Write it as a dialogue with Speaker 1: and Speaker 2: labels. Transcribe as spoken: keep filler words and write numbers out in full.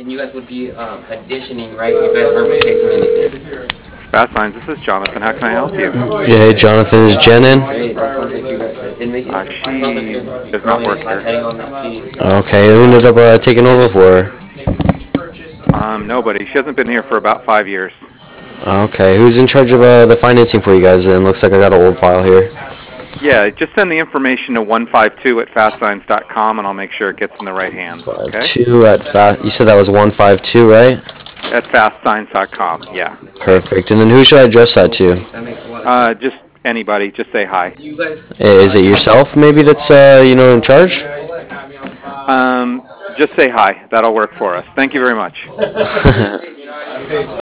Speaker 1: and you guys would be um, auditioning, right? You guys aren't replacing anything.
Speaker 2: Fast Signs, this is Jonathan. How can I help you?
Speaker 3: Yeah, hey Jonathan, is Jen in?
Speaker 1: Great. That sounds like you guys. It, make,
Speaker 2: Uh,
Speaker 1: it sounds like
Speaker 2: she
Speaker 1: you're
Speaker 2: does not
Speaker 1: throwing
Speaker 2: work
Speaker 1: it,
Speaker 2: here.
Speaker 1: heading on that seat.
Speaker 3: Okay, who ended up uh, taking over for her?
Speaker 2: Um, nobody. She hasn't been here for about five years.
Speaker 3: Okay, who's in charge of uh, the financing for you guys then? Looks like I got an old file here.
Speaker 2: Yeah, just send the information to one five two at fast signs dot com, and I'll make sure it gets in the right hands, okay?
Speaker 3: Two at fast. You said that was one five two, right?
Speaker 2: At fast signs dot com, yeah.
Speaker 3: Perfect. And then who should I address that to?
Speaker 1: That makes a lot of
Speaker 2: Uh,
Speaker 1: sense.
Speaker 2: just anybody. Just say hi.
Speaker 1: You guys.
Speaker 3: Is it yourself maybe that's uh, you know in charge?
Speaker 2: Um, just say hi. That'll work for us. Thank you very much.